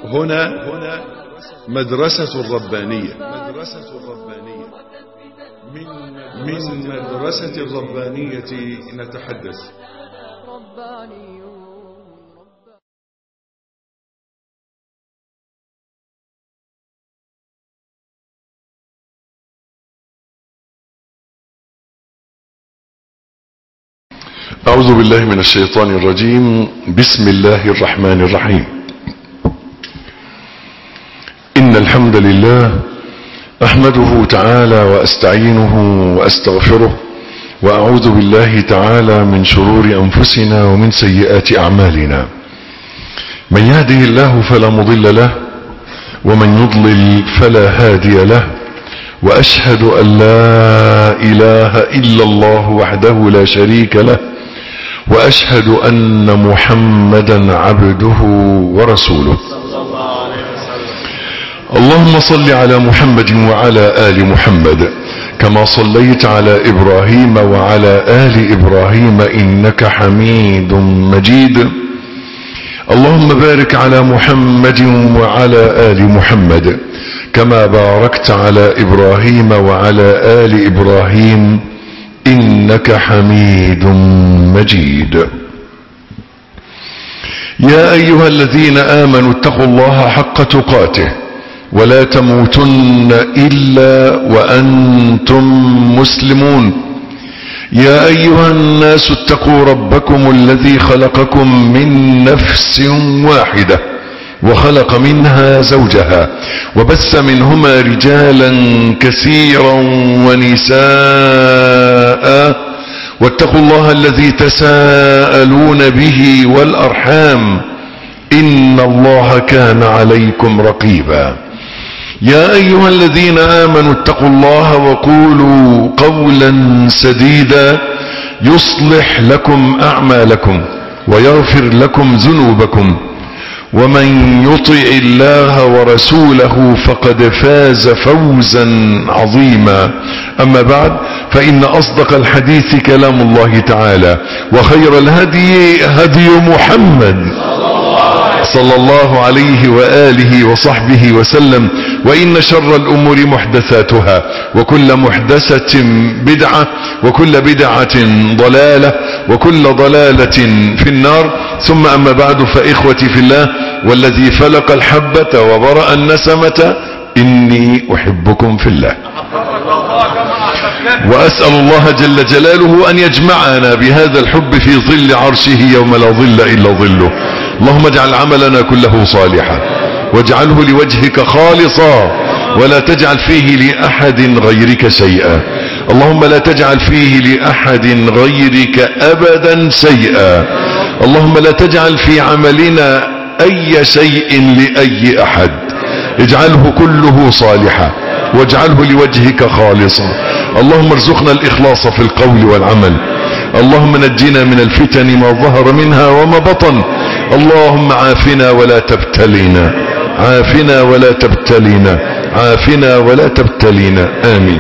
هنا مدرسة الربانية. من مدرسة الربانية نتحدث. أعوذ بالله من الشيطان الرجيم. بسم الله الرحمن الرحيم. إن الحمد لله أحمده تعالى وأستعينه وأستغفره وأعوذ بالله تعالى من شرور أنفسنا ومن سيئات أعمالنا. من يهده الله فلا مضل له ومن يضلل فلا هادي له، وأشهد أن لا إله إلا الله وحده لا شريك له، وأشهد أن محمدا عبده ورسوله. اللهم صل على محمد وعلى آل محمد كما صليت على إبراهيم وعلى آل إبراهيم إنك حميد مجيد. اللهم بارك على محمد وعلى آل محمد كما باركت على إبراهيم وعلى آل إبراهيم إنك حميد مجيد. يا أيها الذين آمنوا اتقوا الله حق تقاته ولا تموتن إلا وأنتم مسلمون. يا أيها الناس اتقوا ربكم الذي خلقكم من نفس واحدة وخلق منها زوجها وبث منهما رجالا كثيرا ونساء، واتقوا الله الذي تساءلون به والأرحام إن الله كان عليكم رقيبا. يا أيها الذين آمنوا اتقوا الله وقولوا قولا سديدا يصلح لكم أعمالكم ويغفر لكم ذنوبكم، ومن يطع الله ورسوله فقد فاز فوزا عظيما. أما بعد، فإن أصدق الحديث كلام الله تعالى، وخير الهدي هدي محمد صلى الله عليه وآله وصحبه وسلم، وإن شر الأمور محدثاتها، وكل محدثة بدعة، وكل بدعة ضلالة، وكل ضلالة في النار. ثم أما بعد، فإخوتي في الله والذي فلق الحبة وبرأ النسمة إني أحبكم في الله، وأسأل الله جل جلاله أن يجمعنا بهذا الحب في ظل عرشه يوم لا ظل إلا ظله. اللهم اجعل عملنا كله صالحا واجعله لوجهك خالصا ولا تجعل فيه لأحد غيرك شيئا. اللهم لا تجعل فيه لأحد غيرك أبدا شيئا. اللهم لا تجعل في عملنا أي شيء لأي أحد، اجعله كله صالحا واجعله لوجهك خالصا. اللهم ارزقنا الإخلاص في القول والعمل. اللهم نجنا من الفتن ما ظهر منها وما بطن. اللهم عافنا ولا تبتلينا، عافنا ولا تبتلينا، عافنا ولا تبتلينا، آمين.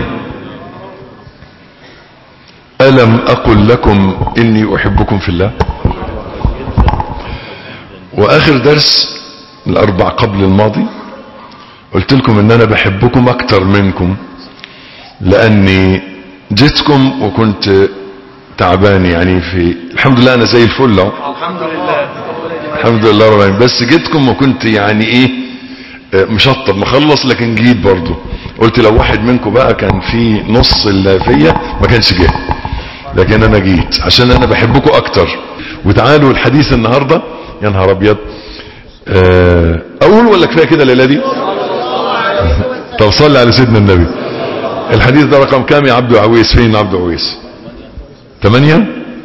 ألم أقل لكم إني أحبكم في الله؟ وآخر درس الأربع قبل الماضي قلت لكم إن أنا بحبكم أكتر منكم، لأني جيتكم وكنت تعبان، يعني في الحمد لله أنا زي الفل أهو، الحمد لله الحمد لله رب العالمين. بس جيتكم وكنت يعني إيه مشطب مخلص، لكن جيت برضو. قلت لو واحد منكم بقى كان في نص اللي فيا ما كانش جه، لكن أنا جيت عشان أنا بحبكم أكتر. وتعالوا الحديث النهاردة، يا نهار أبيض، أقول ولا كفاية كده الليلة دي؟ طب صلي على سيدنا النبي. الحديث ده رقم كام يا عبد عويس؟ فين عبد عويس؟ 8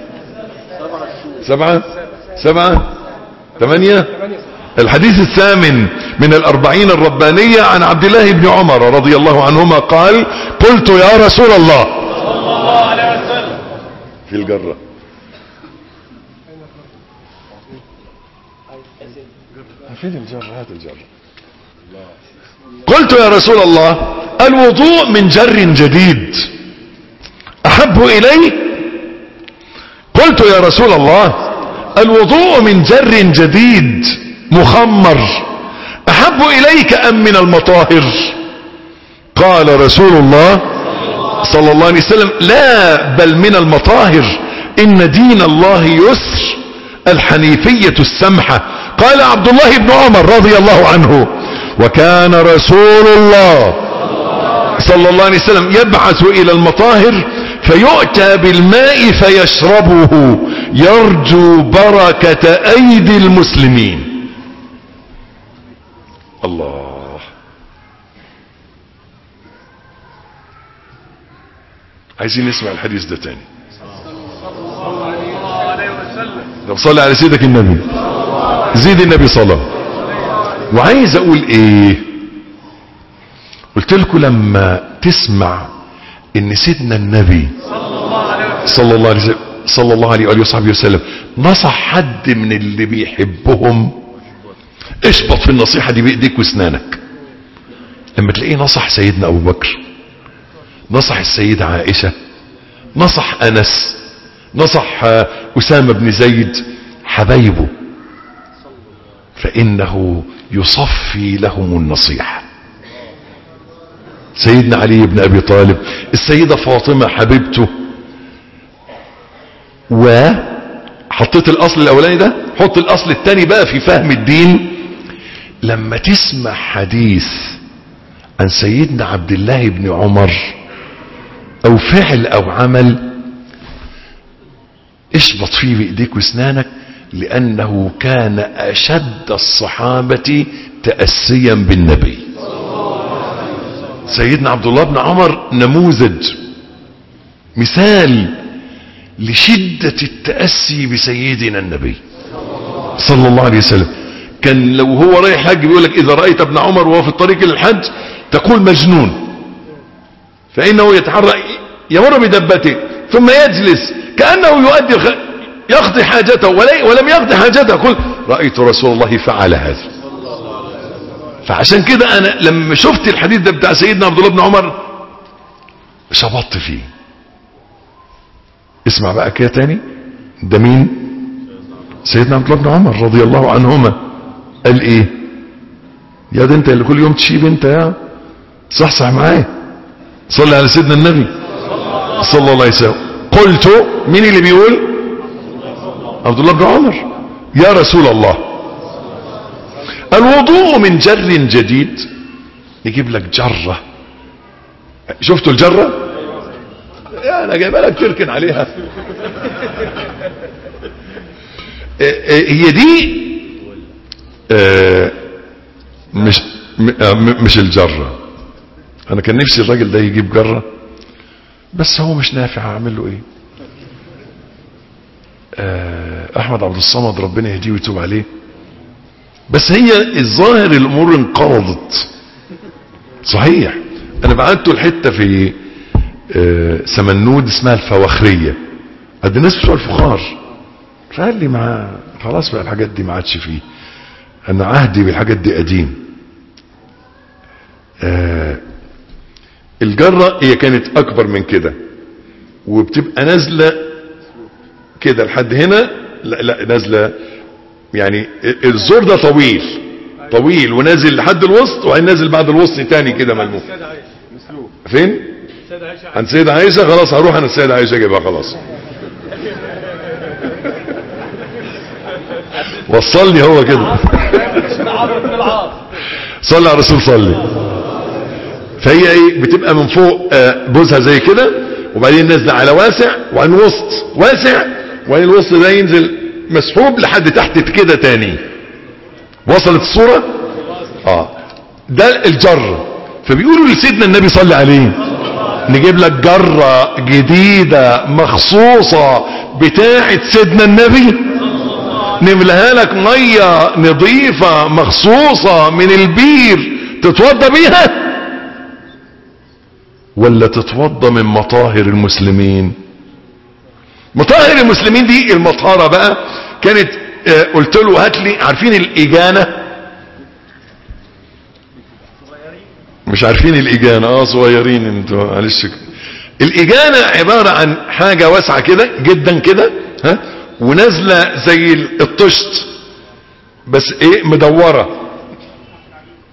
7 8. الحديث الثامن من الأربعين الربانية عن عبد الله بن عمر رضي الله عنهما قال: قلت يا رسول الله صلى الله عليه وسلم في الجرة. فين الجرة؟ هات الجرة. قلت يا رسول الله الوضوء من جر جديد أحب إلي؟ قلت يا رسول الله الوضوء من جر جديد مخمر أحب إليك أم من المطاهر؟ قال رسول الله صلى الله عليه وسلم لا بل من المطاهر، إن دين الله يسر، الحنيفية السمحة. قال عبد الله بن عمر رضي الله عنه وكان رسول الله صلى الله عليه وسلم يبعث إلى المطاهر فيؤتى بالماء فيشربه يرجو بركة أيدي المسلمين. الله. عايزين نسمع الحديث ده تاني. طب صلي على سيدك النبي، زيد النبي صلاة. وعايز اقول ايه؟ قلت لكم لما تسمع ان سيدنا النبي صلى الله عليه وآله وصحبه وسلم نصح حد من اللي بيحبهم، اشبط في النصيحة دي بايديك واسنانك. لما تلاقيه نصح سيدنا ابو بكر، نصح السيدة عائشة، نصح انس، نصح أسامة بن زيد، حبايبه، فإنه يصفي لهم النصيحة. سيدنا علي بن أبي طالب، السيدة فاطمة حبيبته. وحطيت الأصل الأولاني ده، حط الأصل الثاني بقى في فهم الدين. لما تسمع حديث عن سيدنا عبد الله بن عمر أو فعل أو عمل، اشبط فيه بايديك واسنانك، لانه كان اشد الصحابة تأسيا بالنبي. سيدنا عبد الله بن عمر نموذج، مثال لشدة التأسي بسيدنا النبي صلى الله عليه وسلم. كان لو هو رايح حج بيقول لك اذا رأيت ابن عمر وهو في الطريق للحج تقول مجنون، فانه يتحرك يمر بدبته ثم يجلس كأنه يقضي حاجته ولم يقضي حاجته، قل رأيت رسول الله فعل هذا. فعشان كده انا لما شفت الحديث ده بتاع سيدنا عبد الله بن عمر شبطت فيه. اسمع بقى كده تاني، ده مين؟ سيدنا عبد الله بن عمر رضي الله عنهما. قال ايه؟ يا ده انت اللي كل يوم تشيب انت، يا صح معايا، صلي على سيدنا النبي صلى الله عليه وسلم. قلت، مين اللي بيقول؟ عبد الله بن عمر. يا رسول الله، الوضوء من جر جديد. يجيب لك جرة، شفتوا الجرة؟ انا جايبها لك تركن عليها. هي دي مش الجرة. انا كان نفسي الراجل ده يجيب جرة، بس هو مش نافع، اعمل له ايه؟ احمد عبد الصمد ربنا يهديه ويتوب عليه. بس هي الظاهر الامور انقرضت صحيح. انا بعته الحته في سمنود اسمها الفواخريه، قد الناس بتوع الفخار. فقال لي ما خلاص بقى الحاجات دي ما عادش فيه، انا عهدي بالحاجات دي قديم. الجرة هي كانت اكبر من كده، وبتبقى نازلة كده لحد هنا، لا نازلة يعني الزور ده طويل ونازل لحد الوسط، وبعدين نازل بعد الوسط تاني كده ملموم. فين؟ عند سيدة عائشة. خلاص هروح انا السيدة عائشة اجيبها خلاص. وصلني هو كده. صلي على الرسول صلي. فهي ايه؟ بتبقى من فوق بوزها زي كده، وبعدين نازله على واسع، وبعدين وسط واسع، وبعدين الوسط ده ينزل مسحوب لحد تحت كده تاني. وصلت الصورة؟ ده الجر. فبيقولوا لسيدنا النبي صلى عليه نجيب لك جرة جديدة مخصوصة بتاعة سيدنا النبي، نملها لك مية نظيفة مخصوصة من البير تتوضى بيها، ولا تتوضى من مطاهر المسلمين؟ مطاهر المسلمين دي المطهرة بقى كانت قلت له هات لي، عارفين الإجانة؟ مش عارفين الإجانة؟ صغيرين انتوا معلش. الإجانة عبارة عن حاجة واسعة كده جدا كده، ها، ونازلة زي الطشت بس ايه، مدورة.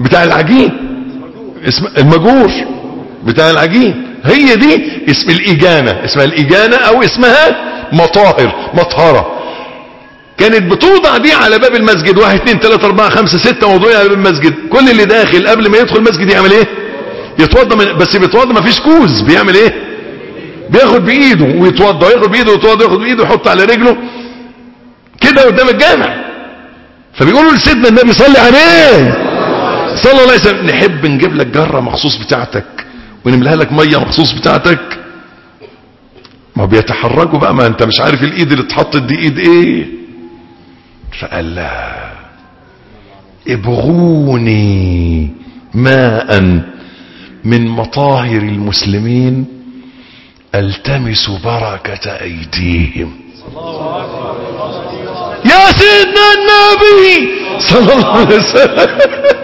بتاع العجين، اسم المجور بتاع العجين، هي دي اسم الإجانة، اسمها الإجانة او اسمها مطهرة. كانت بتوضع دي على باب المسجد، 1 2 3 4 5 6 موضوعين على باب المسجد. كل اللي داخل قبل ما يدخل المسجد يعمل ايه؟ يتوضى بس بيتوضى ما فيش كوز، بيعمل ايه؟ بياخد بايده ويتوضى، ياخد بايده ويتوضى، ياخد بايده ويحط على رجله كده قدام الجامع. فبيقولوا لسيدنا النبي صلي عليه صلى الله عليه وسلم، نحب نجيب لك جرة مخصوص بتاعتك ونملها لك مية مخصوص بتاعتك. ما بيتحرجوا بقى، ما انت مش عارف الايد اللي اتحطت دي ايد ايه. فقال لا، ابغوني ماء من مطاهر المسلمين التمس بركة ايديهم. يا سيدنا النبي صلى الله عليه وسلم،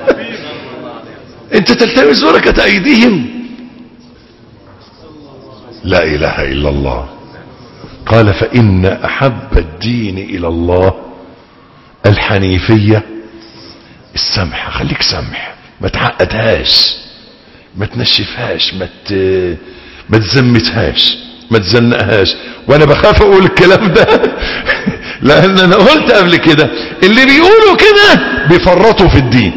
انت تلتمس بركة ايديهم؟ لا اله الا الله. قال فان احب الدين الى الله الحنيفية السمحة. خليك سمح، ما تعقدهاش، ما تنشفهاش، ما تزمتهاش، ما تزنقهاش. وانا بخاف اقول الكلام ده لان انا قلت قبل كده اللي بيقولوا كده بيفرطوا في الدين.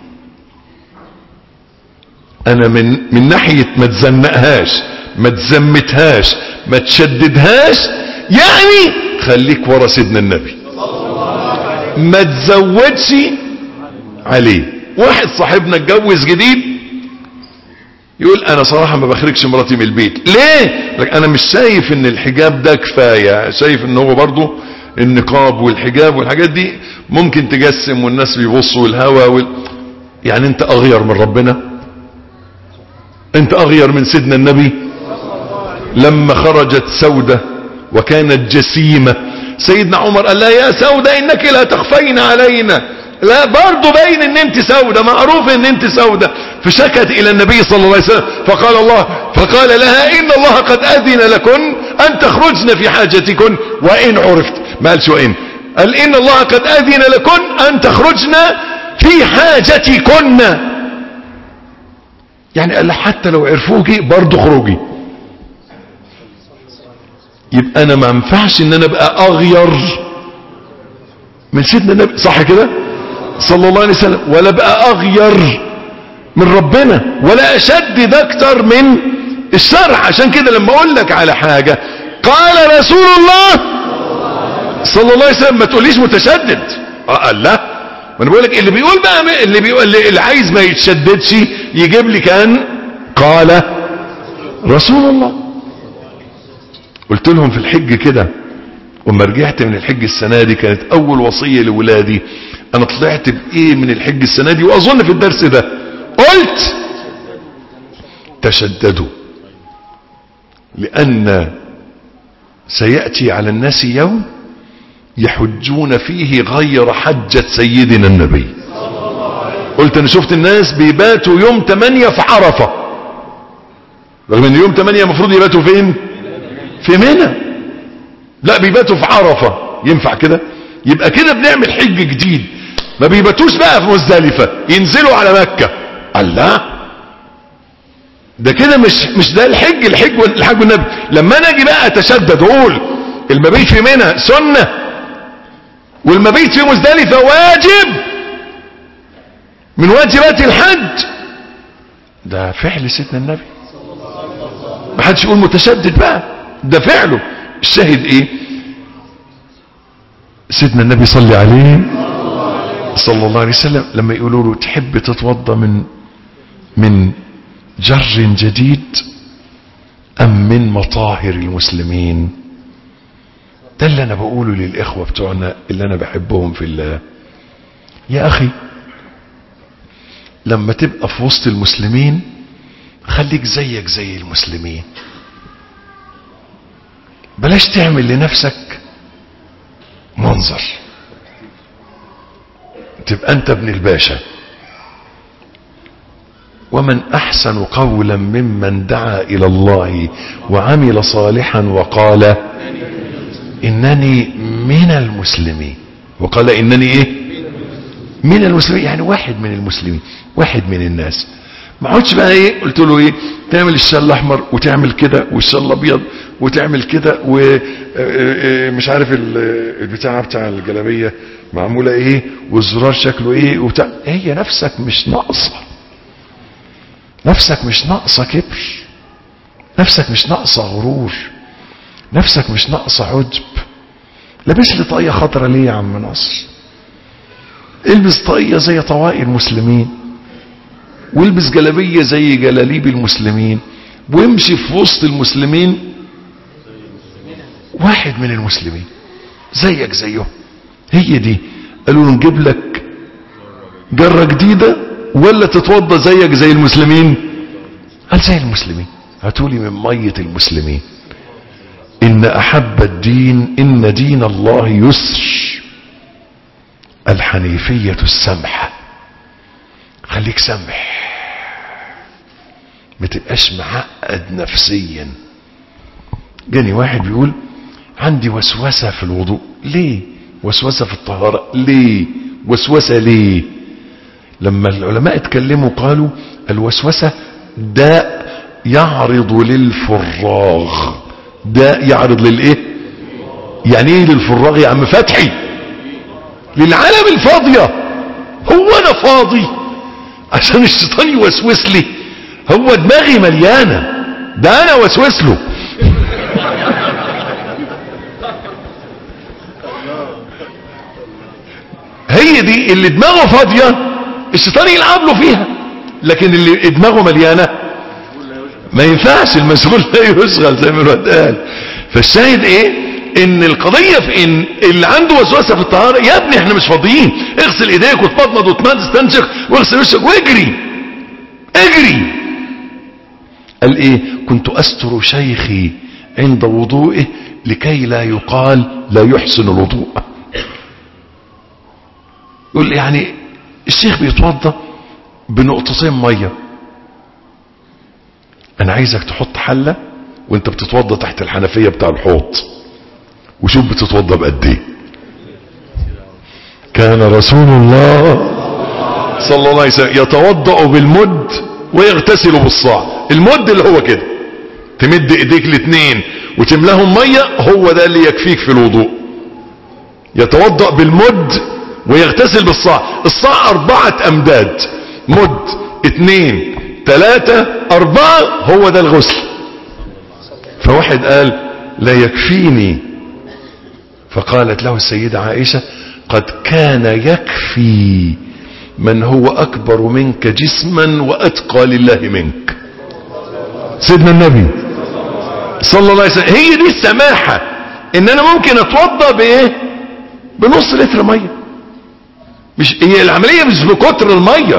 انا من ناحية ما تزنقهاش، ما تزمتهاش، ما تشددهاش، يعني خليك ورا سيدنا النبي، ما تزودش عليه. واحد صاحبنا اتجوز جديد يقول انا صراحة ما بخرجش مراتي من البيت. ليه؟ لك انا مش شايف ان الحجاب ده كفاية، شايف ان هو برضو النقاب والحجاب والحاجات دي ممكن تجسم والناس بيبصوا الهوى يعني انت اغير من ربنا؟ انت اغير من سيدنا النبي؟ لما خرجت سودة وكانت جسيمة سيدنا عمر قال لها يا سودة انك لا تخفين علينا. لا برضو باين ان انت سودة، معروف ان انت سودة. فشكت الى النبي صلى الله عليه وسلم فقال لها ان الله قد اذن لكن ان تخرجن في حاجتكن وان عرفت. ما قالش وان، قال ان الله قد اذن لكن ان تخرجن في حاجتكن. يعني قال حتى لو عرفوكي برضو خروجي. يبقى انا ما ينفعش ان انا ابقى اغير من سيدنا النبي، صح كده صلى الله عليه وسلم، ولا ابقى اغير من ربنا، ولا اشدد اكتر من الشرع. عشان كده لما اقول لك على حاجة قال رسول الله صلى الله عليه وسلم ما تقوليش متشدد. قال لا، ما انا بقول لك اللي بيقول بقى، اللي عايز ما يتشددش يجيب لي كان قال رسول الله. قلت لهم في الحج كده، وما رجعت من الحج السنة دي كانت اول وصية لولادي. انا طلعت بايه من الحج السنة دي واظن في الدرس ده قلت تشددوا، لان سيأتي على الناس يوم يحجون فيه غير حجة سيدنا النبي. قلت انا شفت الناس بيباتوا يوم 8 في عرفة، رغم ان يوم 8 المفروض يباتوا فين؟ في منى. لا بيباتوا في عرفة. ينفع كده؟ يبقى كده بنعمل حج جديد. ما بيباتوش بقى في مزدلفة، ينزلوا على مكة. الله، ده كده مش ده الحج والنبي. لما انا اجي بقى اتشدد واقول المبيت في منى سنة والمبيت في مزدلفة واجب من واجبات الحج، ده فعل سيدنا النبي. ما حدش يقول متشدد بقى، ده فعله. الشاهد ايه؟ سيدنا النبي صلى عليه صلى الله عليه وسلم لما يقولوا له تحب تتوضى من جر جديد ام من مطاهر المسلمين؟ ده اللي انا بقوله للاخوة بتوعنا اللي انا بحبهم في الله. يا اخي لما تبقى في وسط المسلمين خليك زيك زي المسلمين، بلاش تعمل لنفسك منظر تبقى انت ابن الباشا. ومن احسن قولا ممن دعا الى الله وعمل صالحا وقال انني من المسلمين. وقال انني ايه؟ من المسلمين، يعني واحد من المسلمين، واحد من الناس. ما اقعدش بقى ايه، قلت له ايه، تعمل الشال الاحمر وتعمل كده، والشال الابيض وتعمل كده، ومش عارف البتاع بتاع الجلابيه معموله ايه، والزرار شكله ايه وبتاع. هي نفسك مش ناقصه، نفسك مش ناقصه كبر، نفسك مش ناقصه غرور، نفسك مش ناقصه عجب. لابس لي طاقيه خضرا ليه يا عم ناصر؟ البس طاقيه زي طواقي المسلمين، والبس جلابيه زي جلاليب المسلمين، وامشي في وسط المسلمين واحد من المسلمين زيك زيهم. هي دي. قالوا له نجيب لك جره جديده ولا تتوضى زيك زي المسلمين؟ قال زي المسلمين. هاتولي من ميه المسلمين. ان احب الدين، ان دين الله يسر، الحنيفيه السمحه. خليك سمح، ما تبقاش معقد نفسيا. جاني واحد بيقول عندي وسوسه في الوضوء. ليه وسوسه في الطهاره؟ ليه وسوسه؟ ليه؟ لما العلماء اتكلموا قالوا الوسوسه داء يعرض للفراغ. داء يعرض للايه؟ يعني ايه للفراغ يا عم فتحي؟ للعالم الفاضيه. هو انا فاضي عشان الشيطان يوسوس لي؟ هو دماغي مليانه، ده انا وسوس له. هي دي اللي دماغه فاضيه الشيطان يلعب له فيها، لكن اللي دماغه مليانه ما ينفعش، المشغول لا يشغل زي ما الواد قال. فالشاهد ايه؟ ان القضيه في ان اللي عنده وسوسه في الطهاره، يا ابني احنا مش فاضيين، اغسل ايديك وتمضمض وتستنشق واغسل وشك واجري اجري. قال ايه؟ كنت استر شيخي عند وضوئه لكي لا يقال لا يحسن الوضوء. يقول يعني الشيخ بيتوضى بنقطتين ميه، انا عايزك تحط حله وانت بتتوضى تحت الحنفيه بتاع الحوض، وشوف بتتوضى بقد ايه. كان رسول الله صلى الله عليه وسلم يتوضا بالمد ويغتسل بالصاع. المد اللي هو كده، تمد ايديك الاثنين وتملاهم ميه، هو ده اللي يكفيك في الوضوء. يتوضا بالمد ويغتسل بالصاع. الصاع 4 امداد، مد 2 3 4، هو ده الغسل. فواحد قال لا يكفيني، فقالت له السيدة عائشة قد كان يكفي من هو اكبر منك جسما واتقى لله منك. سيدنا النبي صلى الله عليه وسلم. هي دي السماحة، ان انا ممكن اتوضى بايه؟ بنص لتر مية. مش هي العملية مش بكتر المية.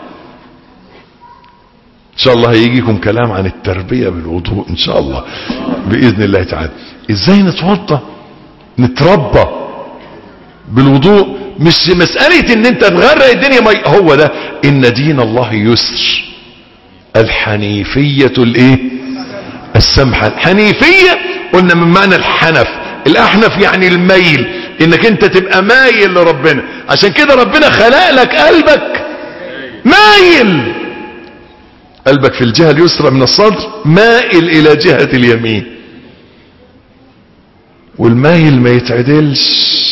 ان شاء الله هيجيكم كلام عن التربية بالوضوء ان شاء الله باذن الله تعالى. ازاي نتوضى نتربى بالوضوء، مش مسألة ان انت تغرق الدنيا مية. هو ده ان دين الله يسر، الحنيفية الايه؟ السمحة. الحنيفية قلنا من معنى الحنف، الاحنف يعني الميل، انك انت تبقى مايل لربنا. عشان كده ربنا خلق لك قلبك مايل، قلبك في الجهة اليسرى من الصدر مائل الى جهة اليمين. والمايل ما يتعدلش،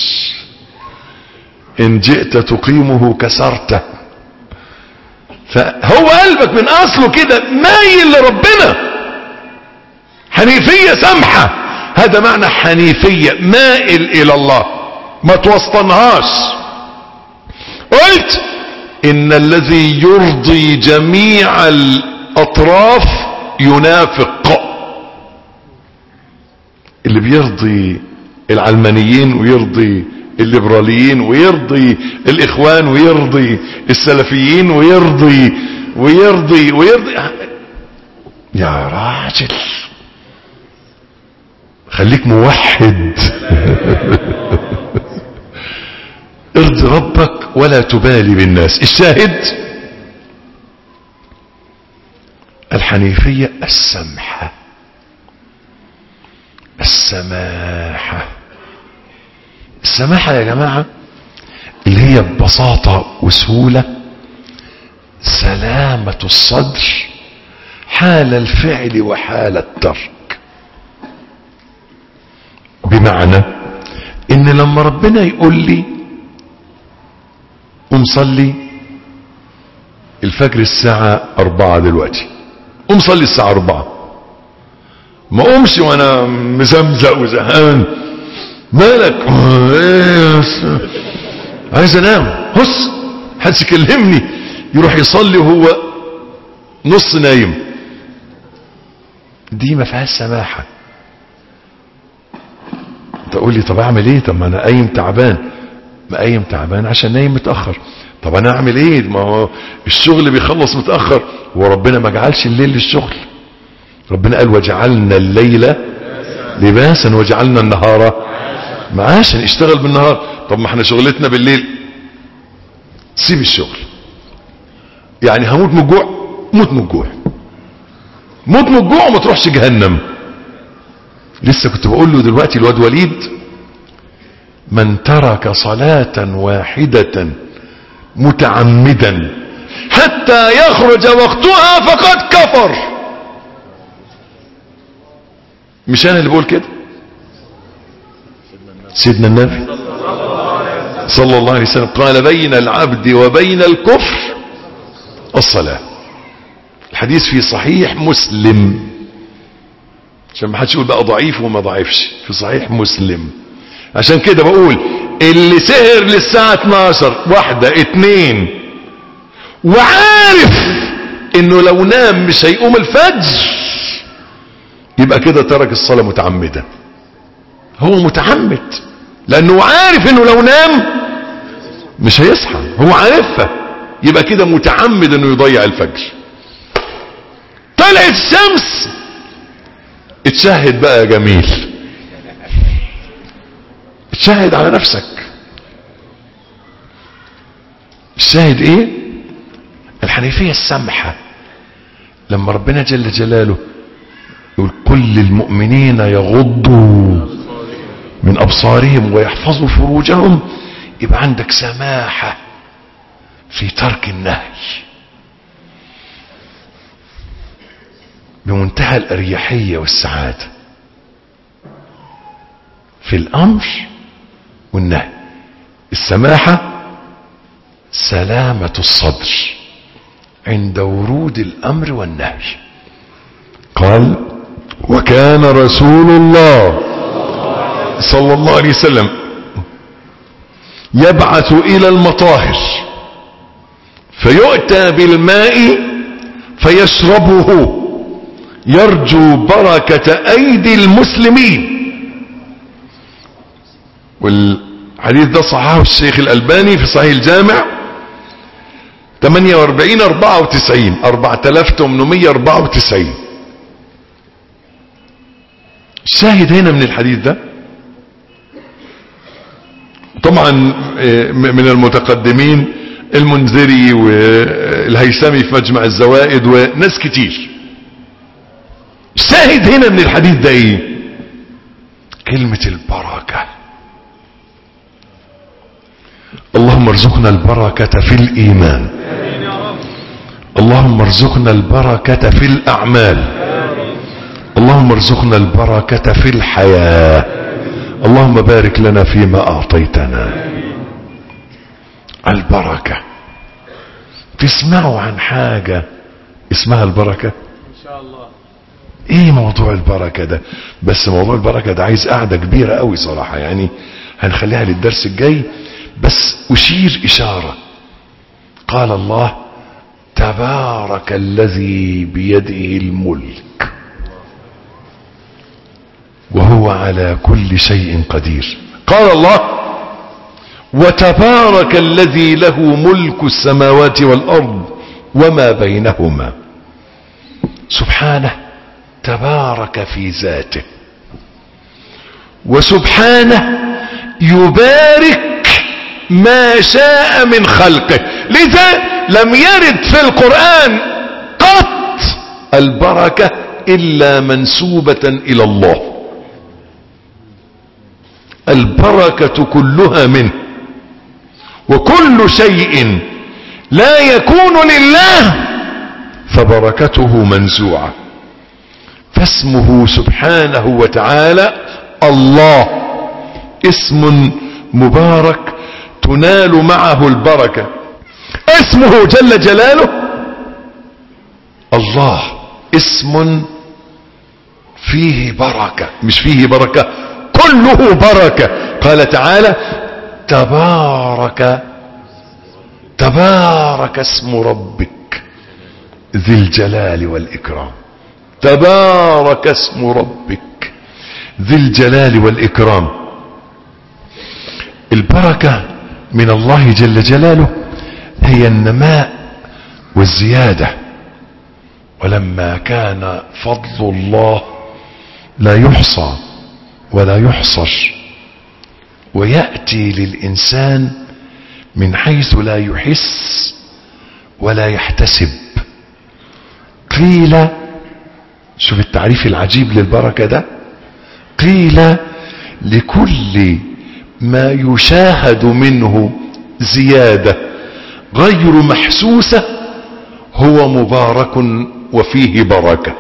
ان جئت تقيمه كسرته. فهو قلبك من اصله كده مايل لربنا. حنيفية سمحة، هذا معنى حنيفية، مائل الى الله، ما توسطنهاش. قلت ان الذي يرضي جميع الاطراف ينافق. اللي بيرضي العلمانيين ويرضي الليبراليين ويرضي الاخوان ويرضي السلفيين ويرضي ويرضي ويرضي، يا راجل خليك موحد. ارضي ربك ولا تبالي بالناس. الشاهد الحنيفية السمحة، السماحة. السماحة يا جماعة اللي هي ببساطة وسهولة سلامة الصدر حال الفعل وحال الترك. بمعنى ان لما ربنا يقول لي قوم صلي الفجر الساعة 4 دلوقتي، قوم صلي الساعة 4، ما قومش وانا مزمزق وزهقان، مالك عايز انام، هس حدش يكلمني، يروح يصلي وهو نص نايم. دي ما فيهاش سماحة. تقول لي طب اعمل ايه؟ طب ما انا قايم تعبان. ما قايم تعبان عشان نايم متأخر. طب انا اعمل ايه؟ ما هو الشغل بيخلص متأخر، وربنا ما جعلش الليل للشغل. ربنا قال وجعلنا الليل لباسا وجعلنا النهار معاشا، اشتغل بالنهار. طب ما احنا شغلتنا بالليل. سيب الشغل، يعني هموت من الجوع، موت من الجوع، موت من الجوع وما تروحش جهنم. لسه كنت بقول له دلوقتي الواد وليد، من ترك صلاة واحدة متعمدا حتى يخرج وقتها فقد كفر. مش انا اللي بقول كده، سيدنا النبي صلى الله عليه وسلم قال بين العبد وبين الكفر الصلاة. الحديث في صحيح مسلم، عشان ما حدش يقول بقى ضعيف وما ضعيفش، في صحيح مسلم. عشان كده بقول اللي سهر للساعة 12 1 2 وعارف انه لو نام مش هيقوم الفجر، يبقى كده ترك الصلاة متعمدا. هو متعمد لانه عارف انه لو نام مش هيصحى، هو عارفها، يبقى كده متعمد انه يضيع الفجر. طلعت الشمس، اتشهد بقى يا جميل، اتشهد على نفسك. الشاهد ايه؟ الحنيفية السمحة. لما ربنا جل جلاله يقول كل المؤمنين يغضوا من أبصارهم ويحفظوا فروجهم، يبقى عندك سماحة في ترك النهي بمنتهى الأريحية والسعادة في الأمر والنهي. السماحة سلامة الصدر عند ورود الأمر والنهي. قال وكان رسول الله صلى الله عليه وسلم يبعث إلى المطاهر فيؤتى بالماء فيشربه يرجو بركة أيدي المسلمين. والحديث ده صححه الشيخ الألباني في صحيح الجامع 4894 الشاهد هنا من الحديث ده طبعا من المتقدمين المنذري والهيثمي في مجمع الزوائد وناس كتير. الشاهد هنا من الحديث ده ايه؟ كلمة البركة. اللهم ارزقنا البركة في الإيمان، اللهم ارزقنا البركة في الأعمال، اللهم ارزقنا البركة في الحياة، اللهم بارك لنا فيما أعطيتنا. البركة. تسمعوا عن حاجة اسمها البركة؟ إن شاء الله. ايه موضوع البركة ده؟ بس موضوع البركة ده عايز قعدة كبيرة قوي صراحة، يعني هنخليها للدرس الجاي. بس أشير إشارة. قال الله تبارك الذي بيده الملك وهو على كل شيء قدير. قال الله وتبارك الذي له ملك السماوات والأرض وما بينهما. سبحانه تبارك في ذاته، وسبحانه يبارك ما شاء من خلقه. لذا لم يرد في القرآن قط البركة إلا منسوبة إلى الله. البركة كلها منه، وكل شيء لا يكون لله فبركته منزوعة. فاسمه سبحانه وتعالى الله اسم مبارك تنال معه البركة. اسمه جل جلاله الله اسم فيه بركة، مش فيه بركة، كله بركة. قال تعالى تبارك اسم ربك ذي الجلال والإكرام. تبارك اسم ربك ذي الجلال والإكرام. البركة من الله جل جلاله هي النماء والزيادة. ولما كان فضل الله لا يحصى ولا يحصر ويأتي للإنسان من حيث لا يحس ولا يحتسب. قيل، شوف التعريف العجيب للبركة ده، قيل لكل ما يشاهد منه زيادة غير محسوسة هو مبارك وفيه بركة.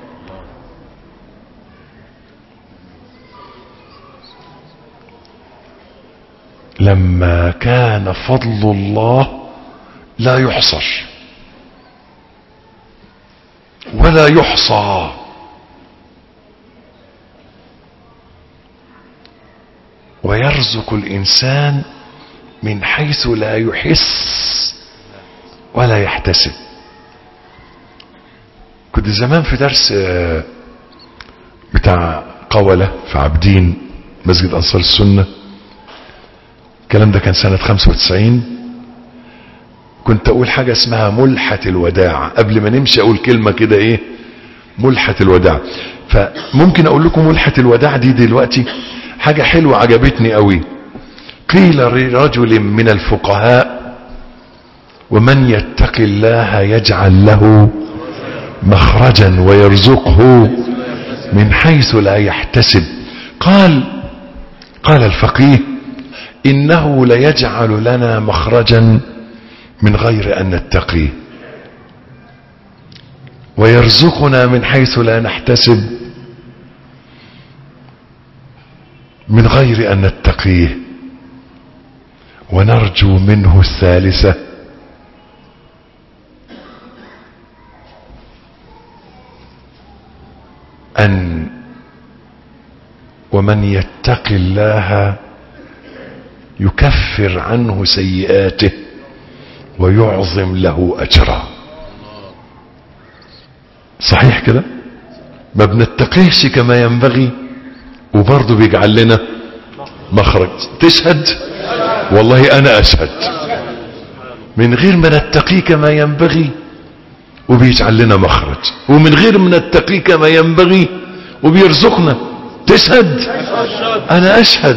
لما كان فضل الله لا يحصر ولا يحصى ويرزق الإنسان من حيث لا يحس ولا يحتسب. كنت زمان في درس بتاع قولة في عابدين مسجد أنصار السنة، الكلام ده كان سنة 95. كنت أقول حاجة اسمها ملحة الوداع. قبل ما نمشي أقول كلمة كده إيه ملحة الوداع. فممكن أقول لكم ملحة الوداع دي دلوقتي حاجة حلوة عجبتني قوي. قيل لرجل من الفقهاء ومن يتق الله يجعل له مخرجا ويرزقه من حيث لا يحتسب. قال الفقيه إنه ليجعل لنا مخرجا من غير أن نتقيه ويرزقنا من حيث لا نحتسب من غير أن نتقيه ونرجو منه الثالثة أن ومن يتق الله يكفر عنه سيئاته ويعظم له أجرا. صحيح كده؟ ما بنتقيش كما ينبغي وبرضه بيجعل لنا مخرج. تشهد؟ والله أنا أشهد. من غير ما نتقي كما ينبغي وبيجعل لنا مخرج، ومن غير ما نتقي كما ينبغي وبيرزقنا. تشهد؟ أنا أشهد.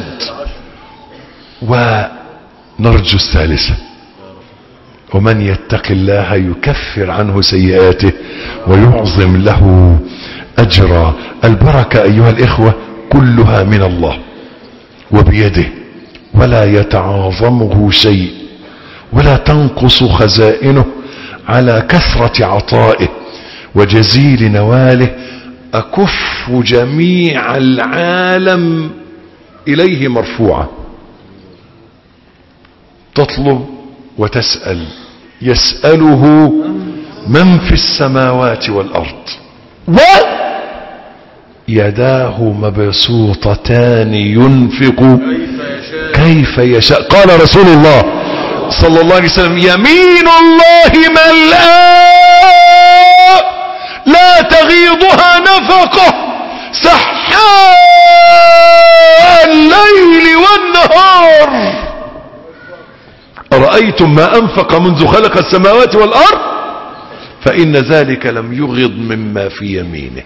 ونرجو الثالثة ومن يتق الله يكفر عنه سيئاته ويعظم له أجرا. البركة أيها الإخوة كلها من الله وبيده، ولا يتعاظمه شيء ولا تنقص خزائنه على كثرة عطائه وجزيل نواله. أكف جميع العالم إليه مرفوعة. تطلب وتسأل، يسأله من في السماوات والأرض ويداه مبسوطتان ينفق كيف يشاء. قال رسول الله صلى الله عليه وسلم يمين الله ملآء لا تغيضها نفقة سحاء الليل والنهار. أرأيتم ما أنفق منذ خلق السماوات والأرض فإن ذلك لم يغض مما في يمينه.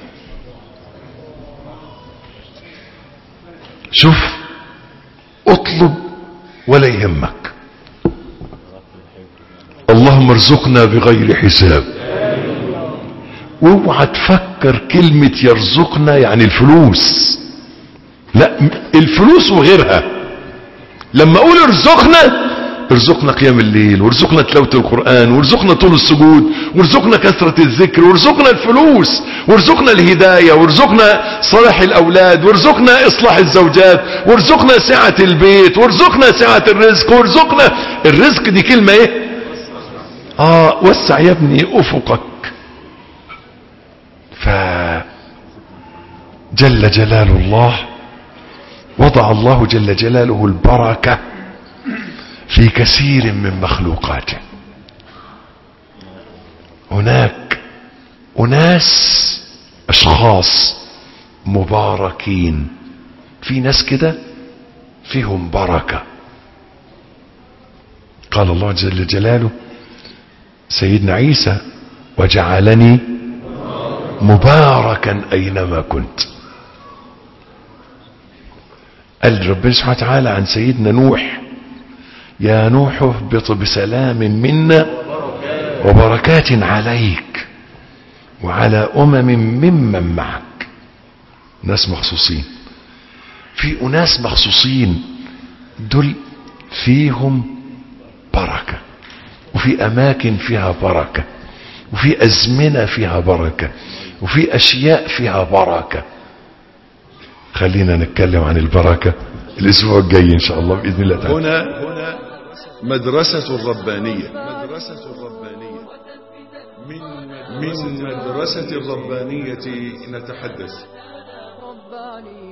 شوف، اطلب ولا يهمك. اللهم ارزقنا بغير حساب. واوعى تفكر كلمة يرزقنا يعني الفلوس، لا، الفلوس وغيرها. لما اقول ارزقنا ارزقنا قيام الليل، وارزقنا تلاوة القرآن، وارزقنا طول السجود، وارزقنا كثرة الذكر، وارزقنا الفلوس، وارزقنا الهداية، وارزقنا صلاح الأولاد، وارزقنا إصلاح الزوجات، وارزقنا سعة البيت، وارزقنا سعة الرزق، وارزقنا الرزق. دي كلمة ايه؟ وسع يا ابني أفقك. جل جلال الله، وضع الله جل جلاله البركة في كثير من مخلوقاته. هناك أناس أشخاص مباركين، في ناس كده فيهم بركة. قال الله جل جلاله سيدنا عيسى وجعلني مباركا أينما كنت. قال ربنا سبحانه وتعالى عن سيدنا نوح يا نوح اهبط بسلام منا وبركات عليك وعلى ممن معك. ناس مخصوصين، في أناس مخصوصين دول فيهم بركة، وفي أماكن فيها بركة، وفي أزمنة فيها بركة، وفي أشياء فيها بركة. خلينا نتكلم عن البركة الأسبوع الجاي إن شاء الله بإذن الله تعالى. هنا مدرسة الربانية، من مدرسة الربانية نتحدث.